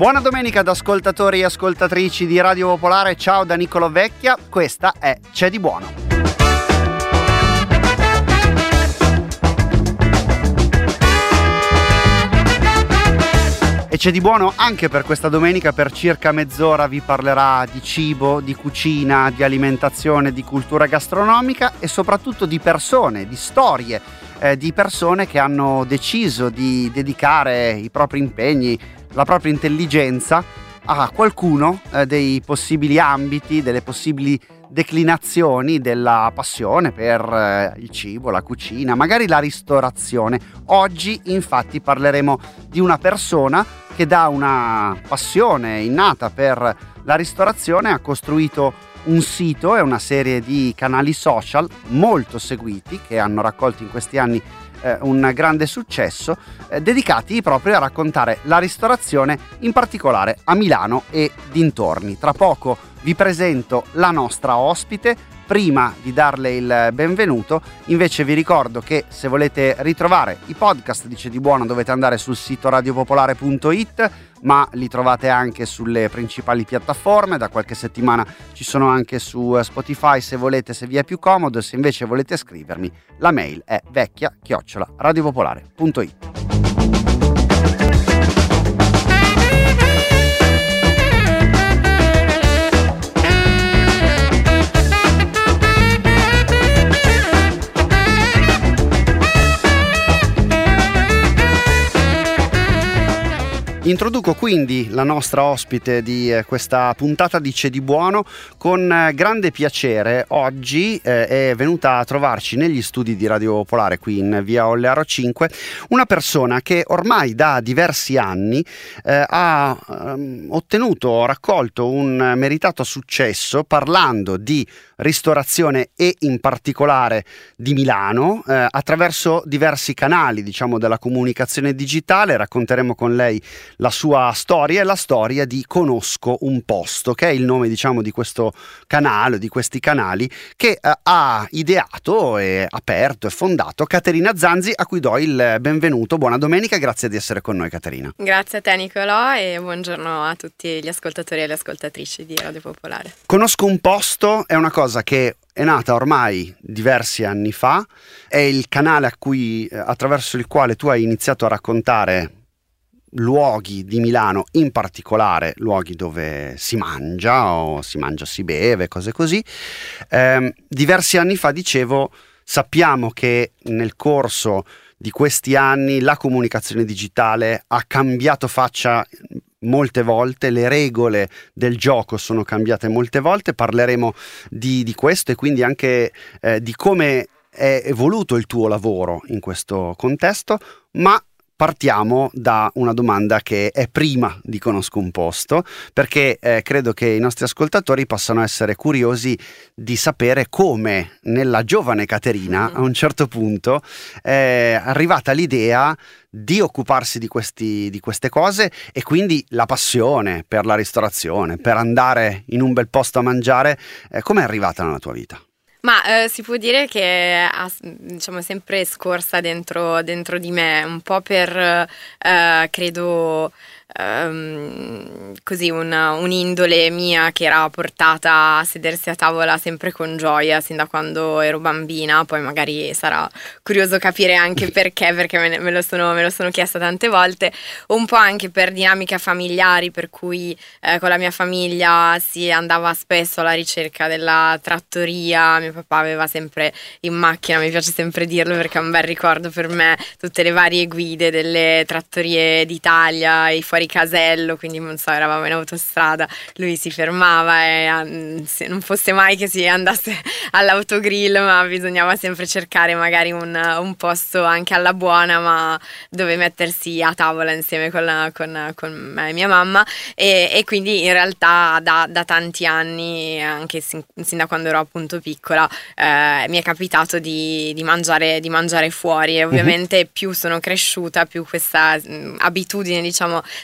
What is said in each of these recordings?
Buona domenica ad ascoltatori e ascoltatrici di Radio Popolare, ciao da Niccolò Vecchia, questa è C'è di buono. E c'è di buono anche per questa domenica. Per circa mezz'ora vi parlerà di cibo, di cucina, di alimentazione, di cultura gastronomica e soprattutto di persone, di storie, di persone che hanno deciso di dedicare i propri impegni, la propria intelligenza a qualcuno dei possibili ambiti, delle possibili declinazioni della passione per il cibo, la cucina, magari la ristorazione. Oggi infatti parleremo di una persona che da una passione innata per la ristorazione ha costruito un sito e una serie di canali social molto seguiti che hanno raccolto in questi anni un grande successo, dedicati proprio a raccontare la ristorazione, in particolare a Milano e dintorni. Tra poco vi presento la nostra ospite. Prima di darle il benvenuto, invece vi ricordo che se volete ritrovare i podcast di C'è di buono dovete andare sul sito radiopopolare.it, ma li trovate anche sulle principali piattaforme. Da qualche settimana ci sono anche su Spotify se volete, se vi è più comodo. Se invece volete scrivermi, la mail è vecchia@radiopopolare.it. Introduco quindi la nostra ospite di questa puntata di C'è di buono. Con grande piacere oggi è venuta a trovarci negli studi di Radio Popolare qui in via Ollearo 5 una persona che ormai da diversi anni ha raccolto un meritato successo parlando di ristorazione e in particolare di Milano attraverso diversi canali, diciamo, della comunicazione digitale. Racconteremo con lei la sua storia e la storia di Conosco un posto, che è il nome, diciamo, di questo canale, di questi canali che ha ideato e aperto e fondato Caterina Zanzi, a cui do il benvenuto. Buona domenica, grazie di essere con noi, Caterina. Grazie a te, Niccolò, e buongiorno a tutti gli ascoltatori e le ascoltatrici di Radio Popolare. Conosco un posto è una cosa che è nata ormai diversi anni fa, è il canale attraverso il quale tu hai iniziato a raccontare luoghi di Milano, in particolare luoghi dove si mangia o si beve, cose così. Diversi anni fa, dicevo, sappiamo che nel corso di questi anni la comunicazione digitale ha cambiato faccia molte volte, le regole del gioco sono cambiate molte volte. Parleremo di questo e quindi anche di come è evoluto il tuo lavoro in questo contesto, ma partiamo da una domanda che è prima di Conosco un posto, perché credo che i nostri ascoltatori possano essere curiosi di sapere come nella giovane Caterina a un certo punto è arrivata l'idea di occuparsi di queste cose e quindi la passione per la ristorazione, per andare in un bel posto a mangiare. Come è arrivata nella tua vita? Ma si può dire che diciamo, è sempre scorsa dentro di me, un po' per, credo, così un'indole mia che era portata a sedersi a tavola sempre con gioia sin da quando ero bambina. Poi magari sarà curioso capire anche perché me lo sono chiesta tante volte, un po' anche per dinamiche familiari, per cui con la mia famiglia si andava spesso alla ricerca della trattoria. Mio papà aveva sempre in macchina, mi piace sempre dirlo perché è un bel ricordo per me, tutte le varie guide delle trattorie d'Italia, i fuori casello, quindi non so, eravamo in autostrada, lui si fermava e se non fosse mai che si andasse all'autogrill, ma bisognava sempre cercare magari un posto anche alla buona, ma dove mettersi a tavola insieme con me e mia mamma, e quindi in realtà da tanti anni, anche sin da quando ero appunto piccola, mi è capitato di mangiare fuori, e ovviamente più sono cresciuta, più questa abitudine, diciamo,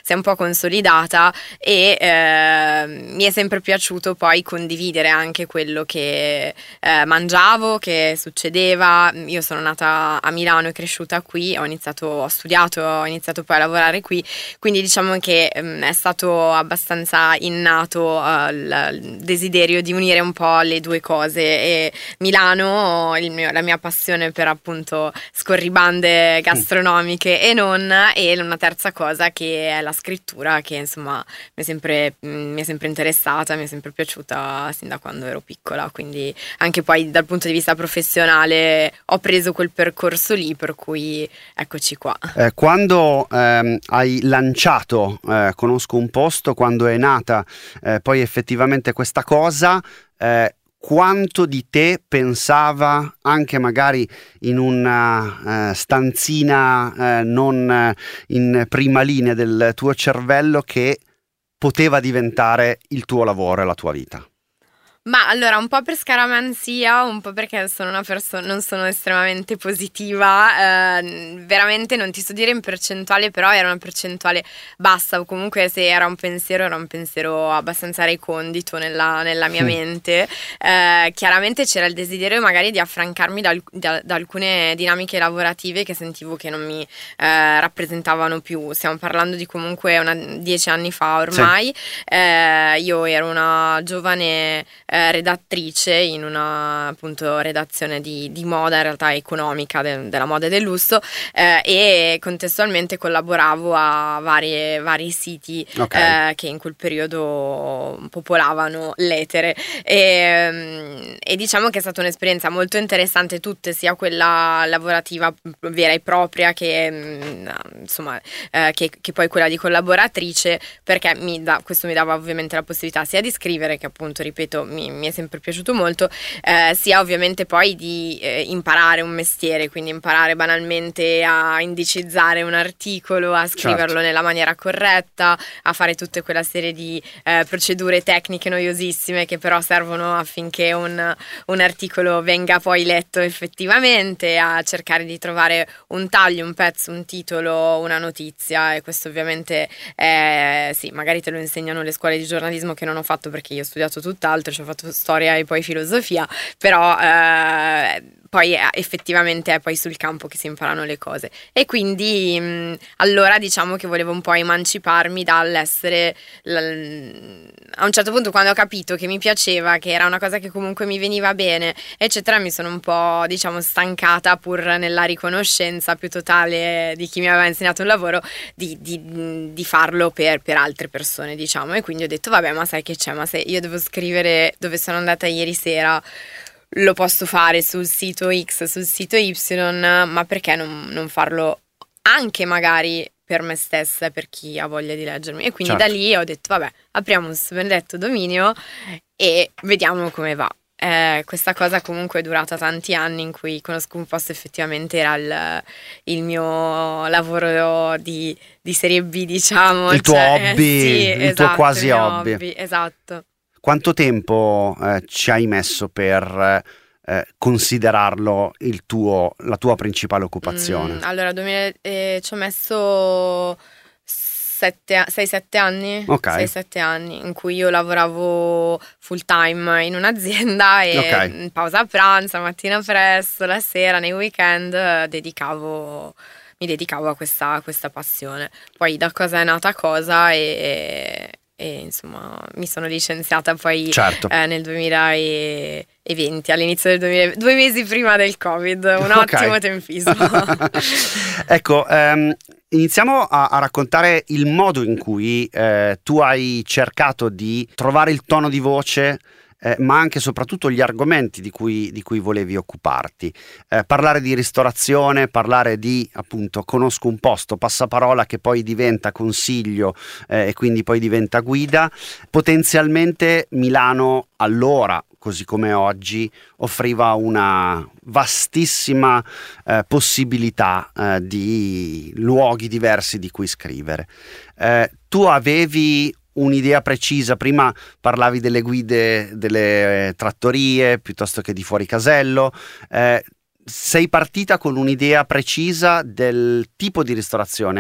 si è un po' consolidata e mi è sempre piaciuto poi condividere anche quello che mangiavo, che succedeva. Io sono nata a Milano e cresciuta qui, ho studiato, ho iniziato poi a lavorare qui, quindi diciamo che è stato abbastanza innato il desiderio di unire un po' le due cose, e Milano, la mia passione per appunto scorribande gastronomiche e non, e una terza cosa che è la scrittura, che insomma mi è sempre interessata, mi è sempre piaciuta sin da quando ero piccola, quindi anche poi dal punto di vista professionale ho preso quel percorso lì, per cui eccoci qua. Quando hai lanciato Conosco un posto, quando è nata poi effettivamente questa cosa, quanto di te pensava, anche magari in una stanzina non in prima linea del tuo cervello, che poteva diventare il tuo lavoro e la tua vita? Ma allora, un po' per scaramanzia, un po' perché sono una persona, non sono estremamente positiva, veramente non ti so dire in percentuale, però era una percentuale bassa, o comunque se era un pensiero abbastanza recondito nella mia mente. Chiaramente c'era il desiderio magari di affrancarmi da alcune dinamiche lavorative che sentivo che non mi rappresentavano più. Stiamo parlando di comunque 10 anni fa ormai. Sì. Io ero una giovane redattrice in una appunto redazione di moda, in realtà economica, della moda e del lusso, e contestualmente collaboravo a vari siti, okay, che in quel periodo popolavano l'etere, e diciamo che è stata un'esperienza molto interessante, tutte, sia quella lavorativa vera e propria che insomma che poi quella di collaboratrice, perché questo mi dava ovviamente la possibilità sia di scrivere, che appunto, ripeto, mi è sempre piaciuto molto, sia ovviamente poi di imparare un mestiere, quindi imparare banalmente a indicizzare un articolo, a scriverlo, certo, nella maniera corretta, a fare tutta quella serie di procedure tecniche noiosissime che però servono affinché un articolo venga poi letto effettivamente, a cercare di trovare un taglio, un pezzo, un titolo, una notizia. E questo ovviamente sì, magari te lo insegnano le scuole di giornalismo, che non ho fatto perché io ho studiato tutt'altro, cioè ho fatto storia e poi filosofia, però poi effettivamente è poi sul campo che si imparano le cose. E quindi allora diciamo che volevo un po' emanciparmi dall'essere a un certo punto, quando ho capito che mi piaceva, che era una cosa che comunque mi veniva bene, eccetera, mi sono un po', diciamo, stancata, pur nella riconoscenza più totale di chi mi aveva insegnato un lavoro, di farlo per altre persone, diciamo. E quindi ho detto, vabbè, ma sai che c'è, ma se io devo scrivere dove sono andata ieri sera, lo posso fare sul sito X, sul sito Y, ma perché non farlo anche magari per me stessa e per chi ha voglia di leggermi? E quindi, certo, da lì ho detto, vabbè, apriamo un benedetto dominio e vediamo come va. Questa cosa comunque è durata tanti anni, in cui Conosco un posto effettivamente era il mio lavoro di serie B, diciamo. Il tuo hobby, sì, il esatto, tuo quasi hobby. Esatto. Quanto tempo ci hai messo per considerarlo la tua principale occupazione? Allora, ci ho messo 6-7 anni, okay, 6-7 anni, in cui io lavoravo full time in un'azienda e, okay, in pausa pranzo, mattina presto, la sera, nei weekend mi dedicavo a questa passione. Poi da cosa è nata cosa, e insomma mi sono licenziata poi, certo, nel 2020, all'inizio del 2020, 2 mesi prima del Covid, un ottimo tempismo. Ecco, iniziamo a raccontare il modo in cui tu hai cercato di trovare il tono di voce, ma anche e soprattutto gli argomenti di cui volevi occuparti. Parlare di ristorazione, parlare di, appunto, Conosco un posto, passaparola che poi diventa consiglio e quindi poi diventa guida. Potenzialmente Milano allora, così come oggi, offriva una vastissima possibilità di luoghi diversi di cui scrivere. Tu avevi un'idea precisa? Prima parlavi delle guide delle trattorie piuttosto che di fuori casello. Sei partita con un'idea precisa del tipo di ristorazione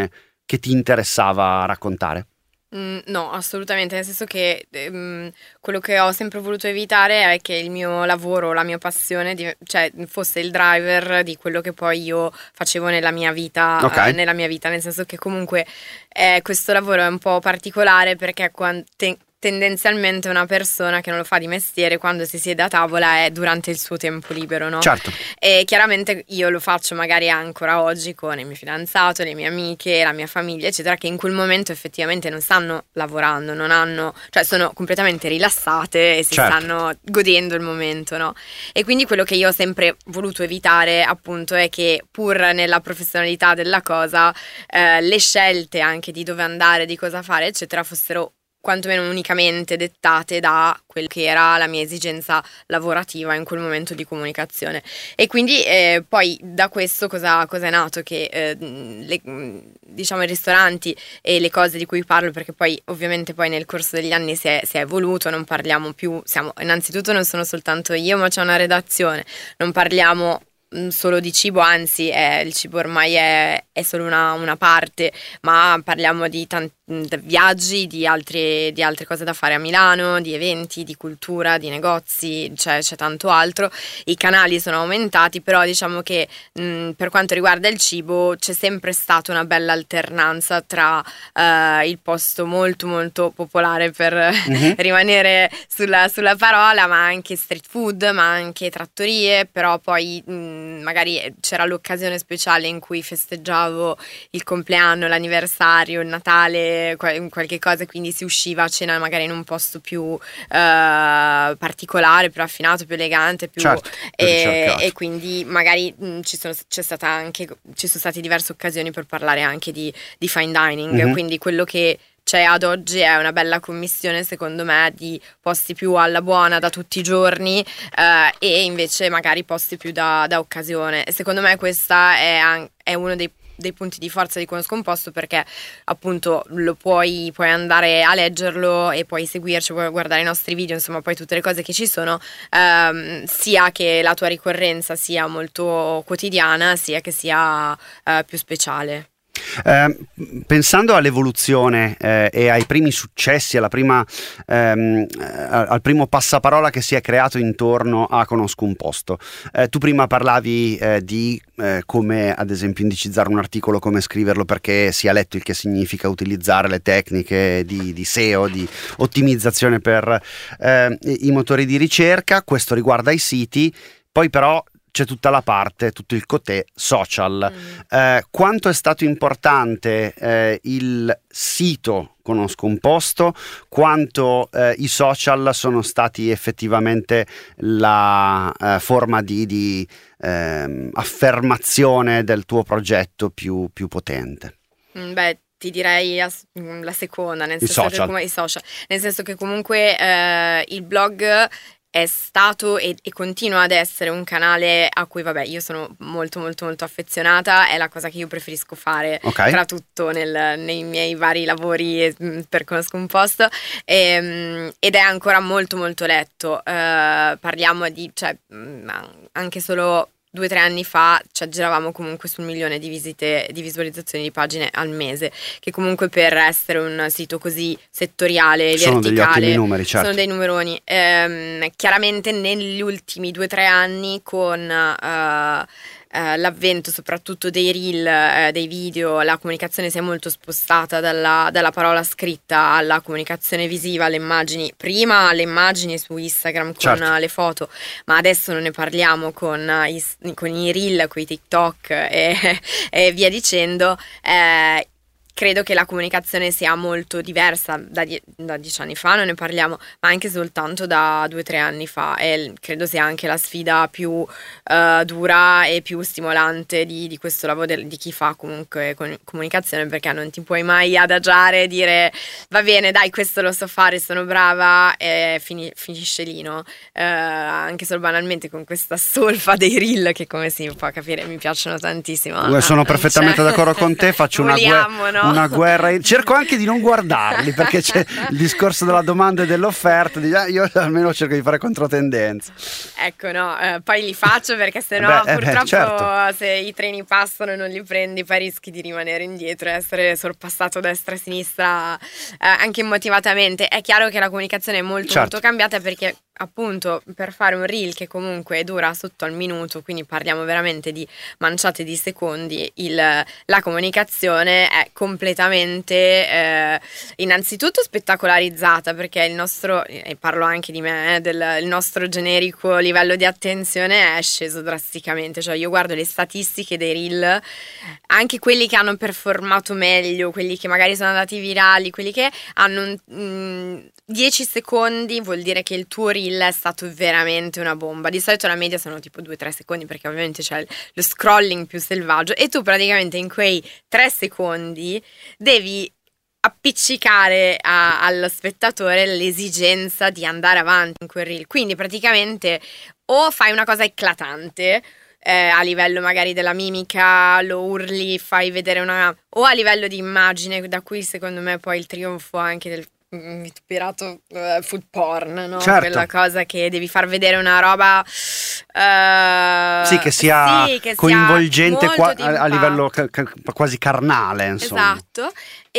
che ti interessava raccontare? No, assolutamente, nel senso che quello che ho sempre voluto evitare è che il mio lavoro, la mia passione, cioè fosse il driver di quello che poi io facevo nella mia vita, Ok. nel senso che comunque questo lavoro è un po' particolare perché tendenzialmente una persona che non lo fa di mestiere quando si siede a tavola è durante il suo tempo libero, no? Certo. E chiaramente io lo faccio magari ancora oggi con il mio fidanzato, le mie amiche, la mia famiglia, eccetera, che in quel momento effettivamente non stanno lavorando, non hanno, cioè sono completamente rilassate e si Certo. stanno godendo il momento, no? E quindi quello che io ho sempre voluto evitare, appunto, è che pur nella professionalità della cosa, le scelte anche di dove andare, di cosa fare, eccetera, fossero quantomeno unicamente dettate da quella che era la mia esigenza lavorativa in quel momento di comunicazione. E quindi poi da questo cosa è nato? Che diciamo i ristoranti e le cose di cui parlo, perché poi ovviamente poi nel corso degli anni si è evoluto, non parliamo più, innanzitutto non sono soltanto io, ma c'è una redazione, non parliamo solo di cibo, anzi il cibo ormai è solo una parte, ma parliamo di viaggi, di altre cose da fare a Milano, di eventi, di cultura, di negozi, c'è tanto altro. I canali sono aumentati, però diciamo che per quanto riguarda il cibo c'è sempre stata una bella alternanza tra il posto molto molto popolare per rimanere sulla parola, ma anche street food, ma anche trattorie, però poi magari c'era l'occasione speciale in cui festeggiavo il compleanno, l'anniversario, il Natale, qualche cosa, quindi si usciva a cena magari in un posto più particolare, più raffinato, più elegante, più Certo, più ricercato. e quindi magari ci sono state diverse occasioni per parlare anche di fine dining, quindi quello che c'è ad oggi è una bella commissione, secondo me, di posti più alla buona da tutti i giorni e invece magari posti più da occasione. E secondo me questa è uno dei punti di forza di Conosco un Posto, perché appunto lo puoi andare a leggerlo e puoi seguirci, puoi guardare i nostri video, insomma poi tutte le cose che ci sono, sia che la tua ricorrenza sia molto quotidiana, sia che sia più speciale. Pensando all'evoluzione e ai primi successi, al primo passaparola che si è creato intorno a Conosco un Posto, tu prima parlavi di come ad esempio indicizzare un articolo, come scriverlo perché sia letto, il che significa utilizzare le tecniche di SEO, di ottimizzazione per i motori di ricerca. Questo riguarda i siti, poi però c'è tutta la parte, tutto il côté social. Quanto è stato importante il sito Conosco un Posto, quanto i social sono stati effettivamente la forma di affermazione del tuo progetto più potente? Beh, ti direi la seconda, nel I senso social. che i social, nel senso che comunque il blog è stato e continua ad essere un canale a cui, vabbè, io sono molto molto molto affezionata, è la cosa che io preferisco fare tra tutto nei miei vari lavori per Conosco un Posto, ed è ancora molto molto letto. Parliamo di, cioè, anche solo 2 o 3 anni fa ci aggiravamo comunque sul 1 milione di visite, di visualizzazioni di pagine al mese, che comunque per essere un sito così settoriale, sono verticale, degli ottimi numeri, certo. Sono dei numeroni. Chiaramente negli ultimi 2 o 3 anni con l'avvento soprattutto dei reel, dei video, la comunicazione si è molto spostata dalla parola scritta alla comunicazione visiva, alle immagini, prima le immagini su Instagram con le foto, ma adesso non ne parliamo con i reel, con i TikTok e via dicendo. Credo che la comunicazione sia molto diversa da 10 anni fa, non ne parliamo, ma anche soltanto da 2 o 3 anni fa, e credo sia anche la sfida più dura e più stimolante di questo lavoro di chi fa comunque comunicazione, perché non ti puoi mai adagiare e dire va bene, dai, questo lo so fare, sono brava, e finisce lì, no? Anche solo banalmente con questa solfa dei reel, che come si può capire mi piacciono tantissimo. Sono perfettamente d'accordo con te, faccio vogliamo, no? una guerra. Cerco anche di non guardarli, perché c'è il discorso della domanda e dell'offerta. Io almeno cerco di fare controtendenza. Ecco, no, poi li faccio perché sennò purtroppo certo. Se i treni passano e non li prendi poi rischi di rimanere indietro e essere sorpassato destra e sinistra anche immotivatamente. È chiaro che la comunicazione è molto molto cambiata, perché appunto per fare un reel che comunque dura sotto al minuto, quindi parliamo veramente di manciate di secondi, la comunicazione è completamente innanzitutto spettacolarizzata, perché il nostro, e parlo anche di me, il nostro generico livello di attenzione è sceso drasticamente. Cioè io guardo le statistiche dei reel, anche quelli che hanno performato meglio, quelli che magari sono andati virali, quelli che hanno 10 secondi, vuol dire che il tuo reel è stato veramente una bomba. Di solito la media sono tipo 2-3 secondi, perché ovviamente c'è lo scrolling più selvaggio, e tu praticamente in quei 3 secondi devi appiccicare allo spettatore l'esigenza di andare avanti in quel reel. Quindi praticamente o fai una cosa eclatante, a livello magari della mimica, lo urli, fai vedere o a livello di immagine, da cui secondo me poi il trionfo anche del ispirato food porn, no? Certo. Quella cosa che devi far vedere una roba che sia coinvolgente a livello quasi carnale, insomma. Esatto.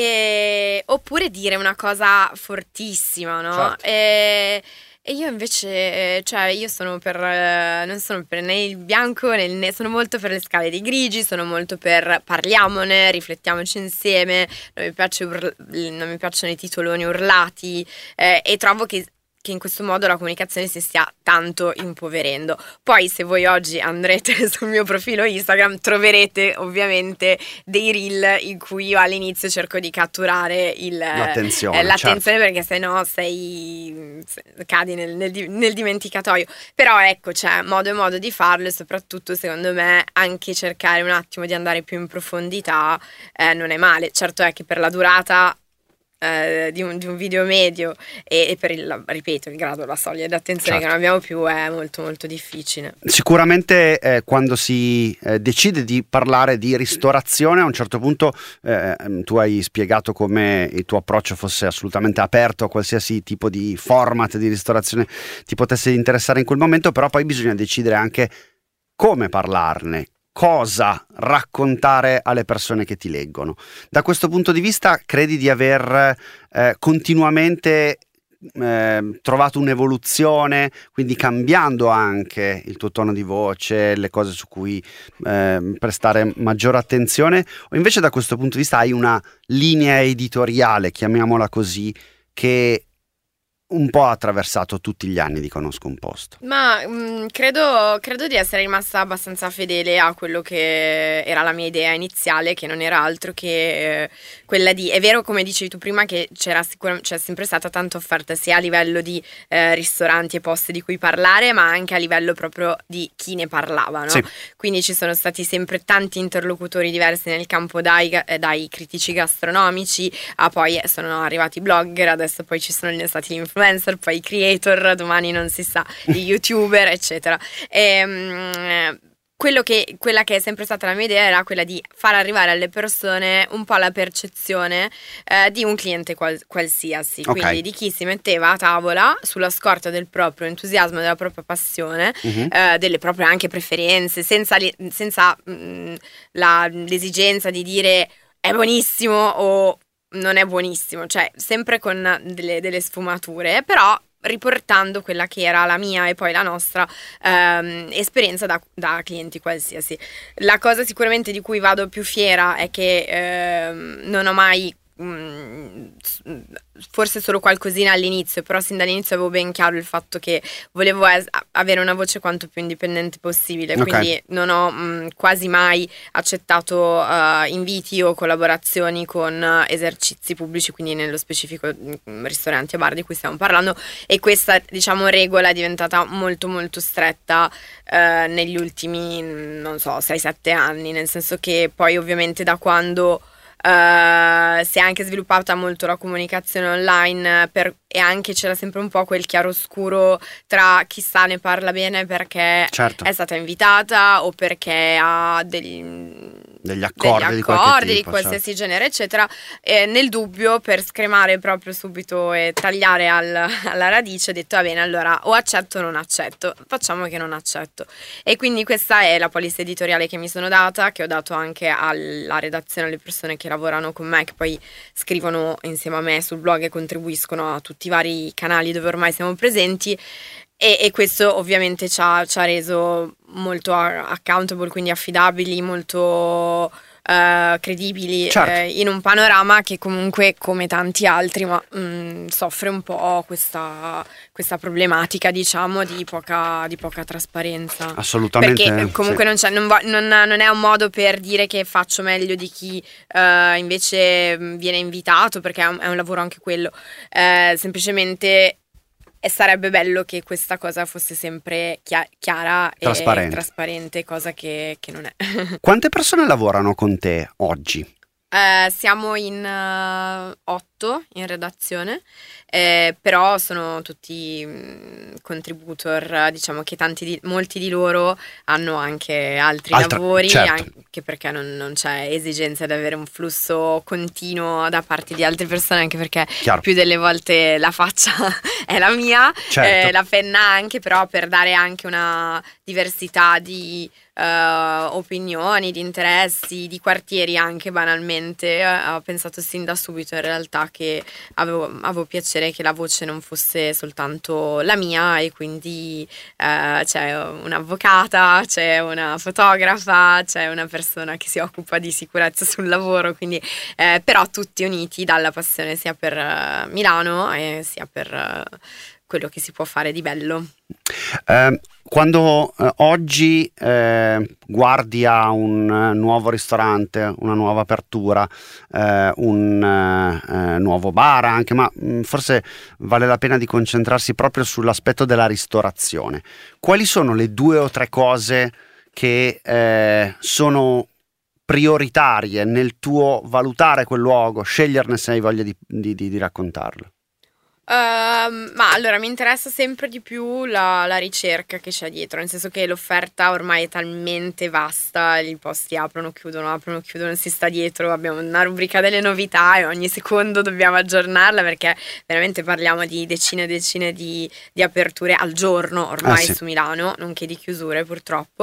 Oppure dire una cosa fortissima, no? Certo. E io invece, cioè io sono non sono per né il bianco né il nero, sono molto per le scale dei grigi, sono molto per parliamone, riflettiamoci insieme, non mi piacciono i titoloni urlati, e trovo che in questo modo la comunicazione si stia tanto impoverendo. Poi se voi oggi andrete sul mio profilo Instagram troverete ovviamente dei reel in cui io all'inizio cerco di catturare l'attenzione, certo, perché sennò cadi nel dimenticatoio. Però ecco, c'è modo e modo di farlo, e soprattutto secondo me anche cercare un attimo di andare più in profondità non è male. Certo è che per la durata di un video medio e per ripeto, il grado, la soglia di attenzione, certo, che non abbiamo più, è molto molto difficile. Sicuramente quando si decide di parlare di ristorazione, a un certo punto tu hai spiegato come il tuo approccio fosse assolutamente aperto a qualsiasi tipo di format di ristorazione ti potesse interessare in quel momento, però poi bisogna decidere anche come parlarne, cosa raccontare alle persone che ti leggono. Da questo punto di vista credi di aver continuamente trovato un'evoluzione, quindi cambiando anche il tuo tono di voce, le cose su cui prestare maggiore attenzione, o invece da questo punto di vista hai una linea editoriale, chiamiamola così, che un po' ha attraversato tutti gli anni di Conosco un Posto? Ma credo di essere rimasta abbastanza fedele a quello che era la mia idea iniziale, che non era altro che quella di, è vero come dicevi tu prima, che c'è sempre stata tanta offerta sia a livello di ristoranti e posti di cui parlare, ma anche a livello proprio di chi ne parlava, no? Sì. Quindi ci sono stati sempre tanti interlocutori diversi nel campo, dai critici gastronomici a poi sono arrivati i blogger, adesso poi ci sono stati gli influencer, poi i creator, domani non si sa, gli youtuber, eccetera. Quella che è sempre stata la mia idea era quella di far arrivare alle persone un po' la percezione di un cliente qualsiasi, okay, quindi di chi si metteva a tavola sulla scorta del proprio entusiasmo, della propria passione, delle proprie anche preferenze, senza l'esigenza di dire è buonissimo o non è buonissimo, cioè sempre con delle sfumature, però riportando quella che era la mia e poi la nostra esperienza da clienti qualsiasi. La cosa sicuramente di cui vado più fiera è che non ho mai forse solo qualcosina all'inizio, però sin dall'inizio avevo ben chiaro il fatto che volevo avere una voce quanto più indipendente possibile, okay, quindi non ho quasi mai accettato inviti o collaborazioni con esercizi pubblici, quindi nello specifico ristoranti e bar di cui stiamo parlando, e questa, diciamo, regola è diventata molto molto stretta negli ultimi, non so, 6-7 anni, nel senso che poi ovviamente da quando si è anche sviluppata molto la comunicazione online e anche c'era sempre un po' quel chiaroscuro tra chissà ne parla bene perché, certo, è stata invitata o perché ha degli accordi di qualche tipo, di qualsiasi genere, eccetera. Nel dubbio, per scremare proprio subito e tagliare alla radice, ho detto va bene, allora o accetto o non accetto, facciamo che non accetto. E quindi questa è la polizia editoriale che mi sono data, che ho dato anche alla redazione, alle persone che lavorano con me, che poi scrivono insieme a me sul blog e contribuiscono a tutti i vari canali dove ormai siamo presenti. E questo ovviamente ci ha reso molto accountable, quindi affidabili, molto credibili, certo, in un panorama che comunque, come tanti altri, soffre un po' questa problematica, diciamo, di poca trasparenza. assolutamente. Perché comunque sì. non è un modo per dire che faccio meglio di chi invece viene invitato, perché è un lavoro anche quello. Semplicemente sarebbe bello che questa cosa fosse sempre chiara e trasparente, cosa che non è. Quante persone lavorano con te oggi? Siamo in 8 in redazione, però sono tutti contributor, diciamo che molti di loro hanno anche altri lavori, certo. anche perché non c'è esigenza di avere un flusso continuo da parte di altre persone, anche perché Chiaro. più delle volte la faccia è la mia, Certo. la penna anche, però per dare anche una diversità di opinioni, di interessi, di quartieri anche banalmente, ho pensato sin da subito in realtà che avevo piacere che la voce non fosse soltanto la mia, e quindi c'è un'avvocata, c'è una fotografa, c'è una persona che si occupa di sicurezza sul lavoro, quindi però tutti uniti dalla passione sia per Milano e sia per quello che si può fare di bello. Quando oggi guardi a un nuovo ristorante, una nuova apertura, un nuovo bar anche, ma forse vale la pena di concentrarsi proprio sull'aspetto della ristorazione. Quali sono le 2 o 3 cose che sono prioritarie nel tuo valutare quel luogo, sceglierne se hai voglia di raccontarlo? Ma allora mi interessa sempre di più la ricerca che c'è dietro, nel senso che l'offerta ormai è talmente vasta, i posti aprono, chiudono, si sta dietro, abbiamo una rubrica delle novità e ogni secondo dobbiamo aggiornarla, perché veramente parliamo di decine e decine di aperture al giorno ormai sì. su Milano, nonché di chiusure purtroppo.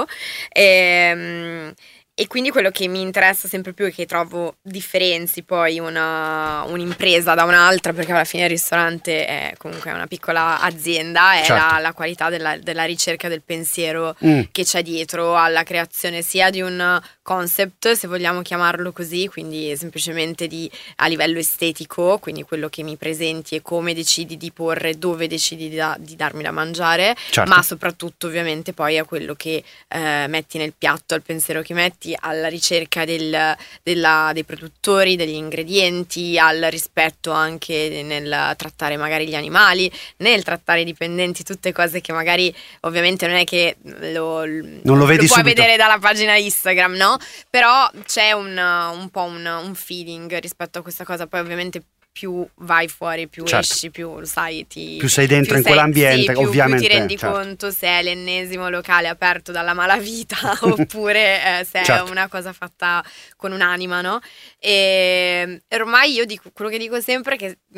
E quindi quello che mi interessa sempre più è che trovo differenzi poi un'impresa da un'altra, perché alla fine il ristorante è comunque una piccola azienda, è certo. la qualità della ricerca del pensiero che c'è dietro alla creazione sia di un concept, se vogliamo chiamarlo così, quindi semplicemente a livello estetico, quindi quello che mi presenti e come decidi di porre, dove decidi di darmi da mangiare, certo. ma soprattutto ovviamente poi a quello che metti nel piatto, al pensiero che metti, alla ricerca dei produttori, degli ingredienti, al rispetto anche nel trattare magari gli animali, nel trattare i dipendenti, tutte cose che magari ovviamente non è che non lo vedi puoi subito vedere dalla pagina Instagram, no? Però c'è un po' un feeling rispetto a questa cosa, poi ovviamente più vai fuori, più certo. esci, più lo sai, più sei dentro in quell'ambiente, sì, ovviamente. Più ti rendi certo. conto se è l'ennesimo locale aperto dalla malavita oppure se certo. è una cosa fatta con un'anima, no? E ormai io quello che dico sempre è che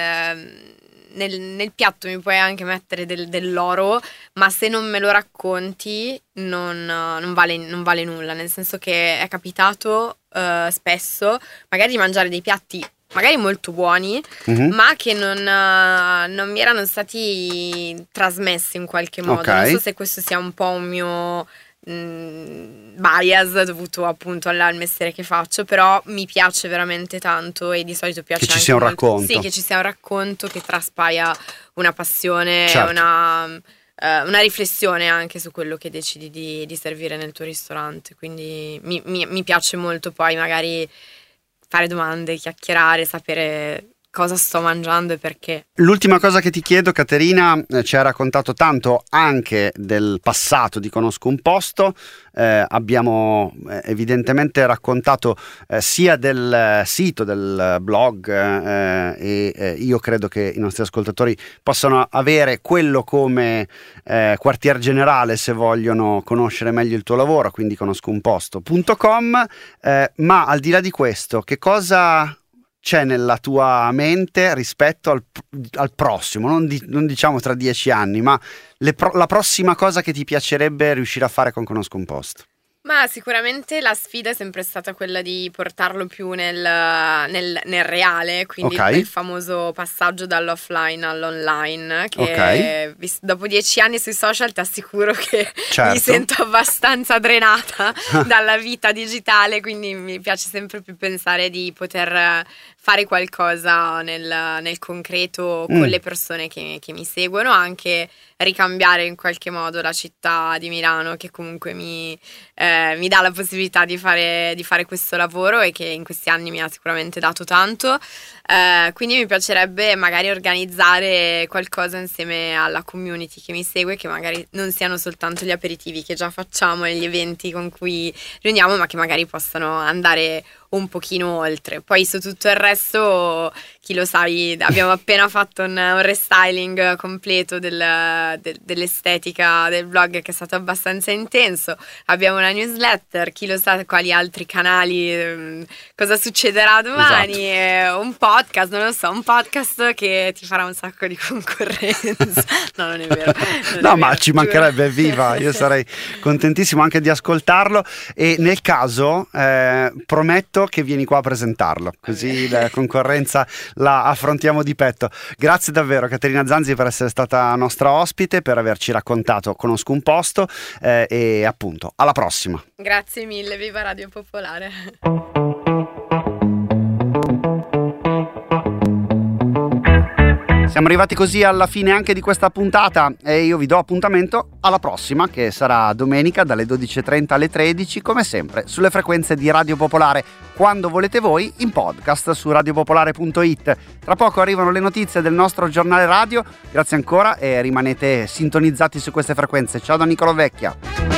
nel piatto mi puoi anche mettere dell'oro, ma se non me lo racconti non vale nulla, nel senso che è capitato spesso magari di mangiare dei piatti magari molto buoni, ma che non mi erano stati trasmessi in qualche modo. Okay. Non so se questo sia un po' un mio bias dovuto appunto al mestiere che faccio, però mi piace veramente tanto, e di solito piace che ci anche sia un molto, racconto. sì, che ci sia un racconto che traspaia una passione, certo. una riflessione anche su quello che decidi di servire nel tuo ristorante, quindi mi piace molto poi magari fare domande, chiacchierare, sapere cosa sto mangiando e perché. L'ultima cosa che ti chiedo, Caterina, ci hai raccontato tanto anche del passato di Conosco un Posto, abbiamo evidentemente raccontato sia del sito, del blog e io credo che i nostri ascoltatori possano avere quello come quartier generale se vogliono conoscere meglio il tuo lavoro, quindi conoscounposto.com, ma al di là di questo, che cosa c'è nella tua mente rispetto al prossimo, non diciamo tra 10 anni, ma la prossima cosa che ti piacerebbe riuscire a fare con Conosco un Posto? Ma sicuramente la sfida è sempre stata quella di portarlo più nel reale, quindi il famoso passaggio dall'offline all'online, che dopo 10 anni sui social ti assicuro che mi sento abbastanza drenata dalla vita digitale, quindi mi piace sempre più pensare di poter fare qualcosa nel concreto con le persone che mi seguono, anche ricambiare in qualche modo la città di Milano, che comunque mi dà la possibilità di fare questo lavoro e che in questi anni mi ha sicuramente dato tanto. Quindi mi piacerebbe magari organizzare qualcosa insieme alla community che mi segue, che magari non siano soltanto gli aperitivi che già facciamo e gli eventi con cui riuniamo, ma che magari possano andare un pochino oltre. Poi su tutto il resto, chi lo sa, abbiamo appena fatto un restyling completo dell'estetica del blog, che è stato abbastanza intenso. Abbiamo una newsletter, chi lo sa quali altri canali, cosa succederà domani. Esatto. Un podcast, non lo so, un podcast che ti farà un sacco di concorrenza. No, non è vero. Ma ci mancherebbe, viva, io sarei contentissimo anche di ascoltarlo, e nel caso prometto che vieni qua a presentarlo, così la concorrenza la affrontiamo di petto. Grazie davvero, Caterina Zanzi, per essere stata nostra ospite, per averci raccontato Conosco un Posto, e appunto alla prossima. Grazie mille, viva Radio Popolare. Siamo arrivati così alla fine anche di questa puntata, e io vi do appuntamento alla prossima, che sarà domenica dalle 12:30 alle 13, come sempre sulle frequenze di Radio Popolare, quando volete voi, in podcast su radiopopolare.it. Tra poco arrivano le notizie del nostro giornale radio. Grazie ancora e rimanete sintonizzati su queste frequenze. Ciao da Niccolò Vecchia.